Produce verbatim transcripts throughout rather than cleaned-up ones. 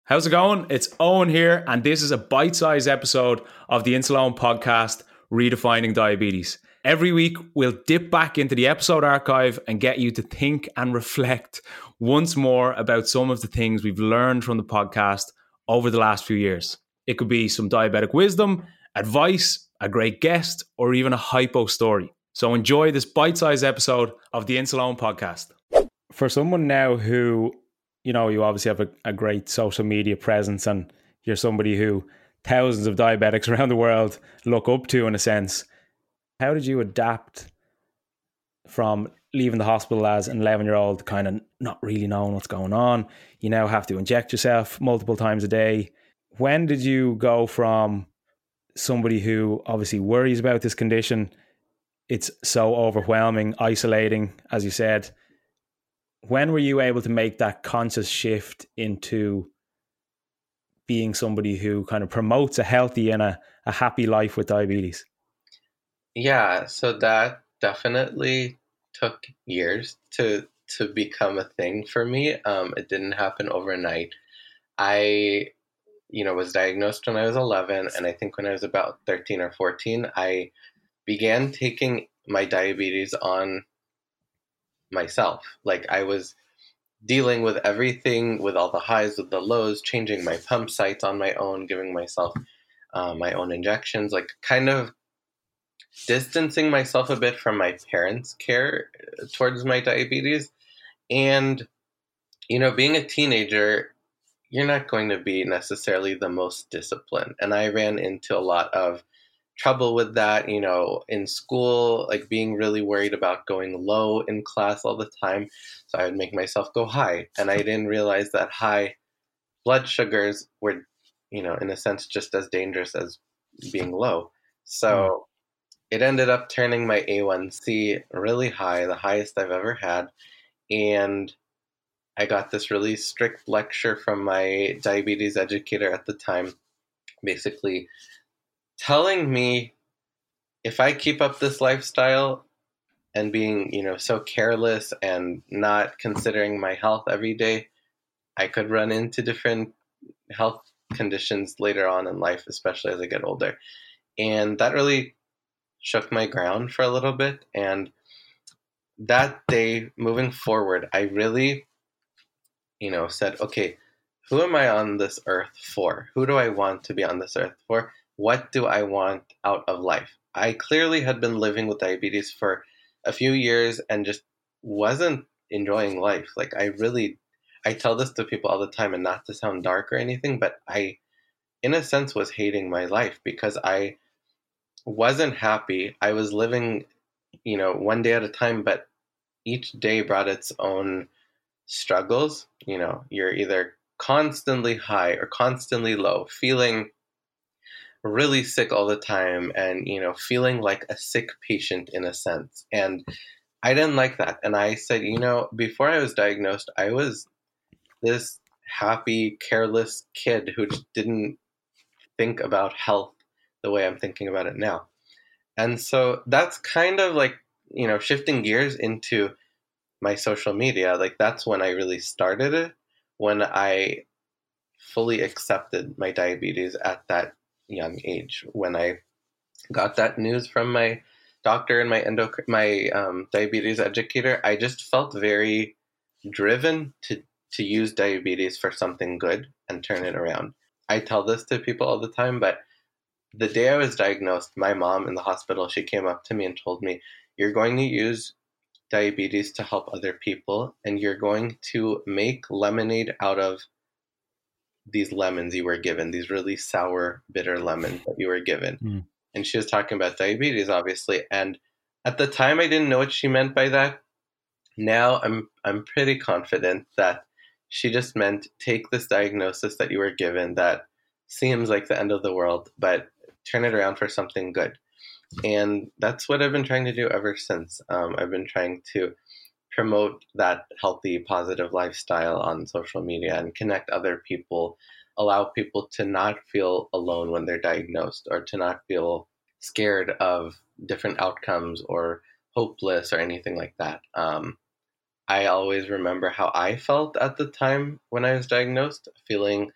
How's it going? It's Owen here, and this is a bite-sized episode of the Insuleoin podcast, Redefining Diabetes. Every week, we'll dip back into the episode archive and get you to think and reflect once more about some of the things we've learned from the podcast over the last few years. It could be some diabetic wisdom, advice, a great guest, or even a hypo story. So enjoy this bite-sized episode of the Insuleoin podcast. For someone now who, you know, you obviously have a, a great social media presence and you're somebody who thousands of diabetics around the world look up to in a sense. How did you adapt from leaving the hospital as an eleven-year-old, kind of not really knowing what's going on? You now have to inject yourself multiple times a day. When did you go from somebody who obviously worries about this condition, it's so overwhelming, isolating, as you said, when were you able to make that conscious shift into being somebody who kind of promotes a healthy and a, a happy life with diabetes? Yeah, so that definitely took years to to become a thing for me. Um, it didn't happen overnight. I, you know, was diagnosed when I was eleven, and I think when I was about thirteen or fourteen, I began taking my diabetes on myself. Like I was dealing with everything, with all the highs, with the lows, changing my pump sites on my own, giving myself uh, my own injections, like kind of distancing myself a bit from my parents' care towards my diabetes. And, you know, being a teenager, you're not going to be necessarily the most disciplined. And I ran into a lot of trouble with that, you know, in school, like being really worried about going low in class all the time. So I would make myself go high. And I didn't realize that high blood sugars were, you know, in a sense, just as dangerous as being low. So mm. it ended up turning my A one C really high, the highest I've ever had. And I got this really strict lecture from my diabetes educator at the time, basically telling me if I keep up this lifestyle and being, you know, so careless and not considering my health every day, I could run into different health conditions later on in life, especially as I get older. And that really shook my ground for a little bit. And that day, moving forward, I really, you know, said, okay, who am I on this earth for? Who do I want to be on this earth for? What do I want out of life? I clearly had been living with diabetes for a few years and just wasn't enjoying life. Like I really, I tell this to people all the time, and not to sound dark or anything, but I, in a sense, was hating my life because I wasn't happy. I was living, you know, one day at a time, but each day brought its own struggles. You know, you're either constantly high or constantly low, feeling really sick all the time and, you know, feeling like a sick patient in a sense. And I didn't like that. And I said, you know, before I was diagnosed, I was this happy, careless kid who just didn't think about health the way I'm thinking about it now. And so that's kind of like, you know, shifting gears into my social media. Like that's when I really started it, when I fully accepted my diabetes at that young age. When I got that news from my doctor and my endo, my um, diabetes educator, I just felt very driven to to use diabetes for something good and turn it around. I tell this to people all the time, but the day I was diagnosed, my mom in the hospital, she came up to me and told me, "You're going to use diabetes to help other people, and you're going to make lemonade out of these lemons you were given, these really sour, bitter lemons that you were given." Mm. And she was talking about diabetes, obviously. And at the time, I didn't know what she meant by that. Now I'm I'm pretty confident that she just meant take this diagnosis that you were given that seems like the end of the world, but turn it around for something good. And that's what I've been trying to do ever since. Um, I've been trying to promote that healthy, positive lifestyle on social media and connect other people, allow people to not feel alone when they're diagnosed or to not feel scared of different outcomes or hopeless or anything like that. Um, I always remember how I felt at the time when I was diagnosed, feeling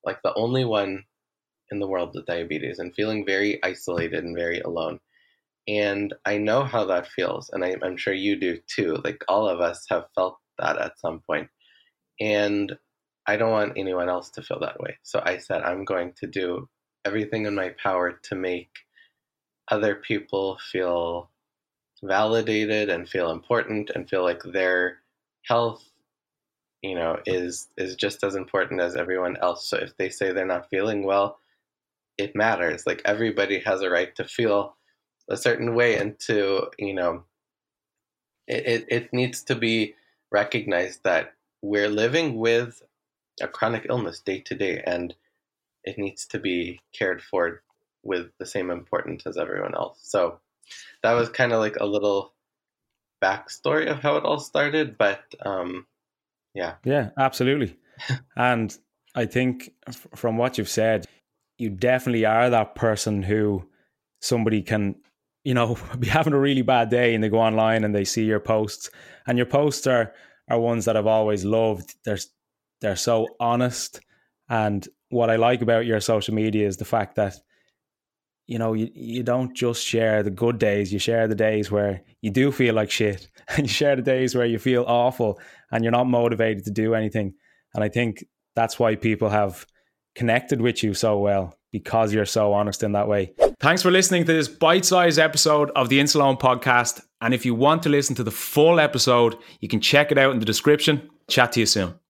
like the only one in the world with diabetes and feeling very isolated and very alone. And I know how that feels, and I, I'm sure you do too. Like all of us have felt that at some point. And I don't want anyone else to feel that way. So I said, I'm going to do everything in my power to make other people feel validated and feel important and feel like their health, you know, is is just as important as everyone else. So if they say they're not feeling well, it matters. Like everybody has a right to feel a certain way, and to, you know, it, it, it needs to be recognized that we're living with a chronic illness day to day, and it needs to be cared for with the same importance as everyone else. So that was kind of like a little backstory of how it all started, but um, yeah. Yeah, absolutely. And I think f- from what you've said, you definitely are that person who somebody can, you know, be having a really bad day and they go online and they see your posts, and your posts are, are ones that I've always loved. They're, they're so honest. And what I like about your social media is the fact that, you know, you, you don't just share the good days, you share the days where you do feel like shit, and you share the days where you feel awful and you're not motivated to do anything. And I think that's why people have connected with you so well, because you're so honest in that way. Thanks for listening to this bite-sized episode of the Insuleoin podcast. And if you want to listen to the full episode, you can check it out in the description. Chat to you soon.